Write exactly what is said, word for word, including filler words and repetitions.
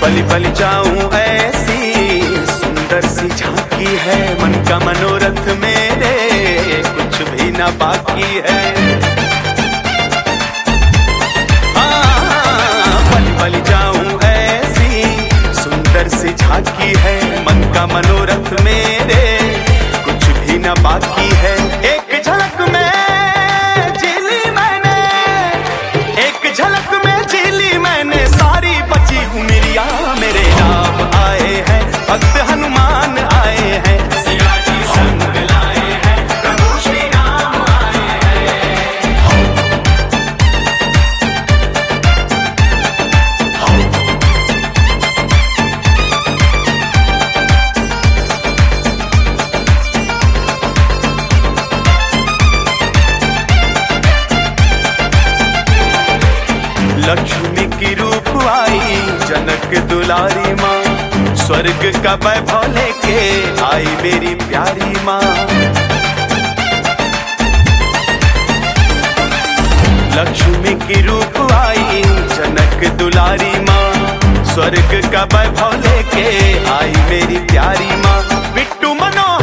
बलि बलि जाऊं ऐसी सुंदर सी झांकी है, मन का मनोरथ मेरे कुछ भी ना बाकी है। बलि बलि जाऊं ऐसी सुंदर सी झांकी है, मन का मनोरथ मेरे कुछ भी ना बाकी है। एक झलक में झीली मैंने, एक झलक में झीली मैंने सारी बची उमरिया। मेरे राम आए हैं, भक्त हनुमान आए हैं, सिया जी संग लाए हैं, प्रभु श्री राम आए हैं। लक्ष्मी की रूप आई जनक दुलारी माँ, स्वर्ग का वैभव लेके आई मेरी प्यारी माँ। लक्ष्मी की रूप आई जनक दुलारी माँ, स्वर्ग का वैभव लेके आई मेरी प्यारी माँ। बिट्टू मनो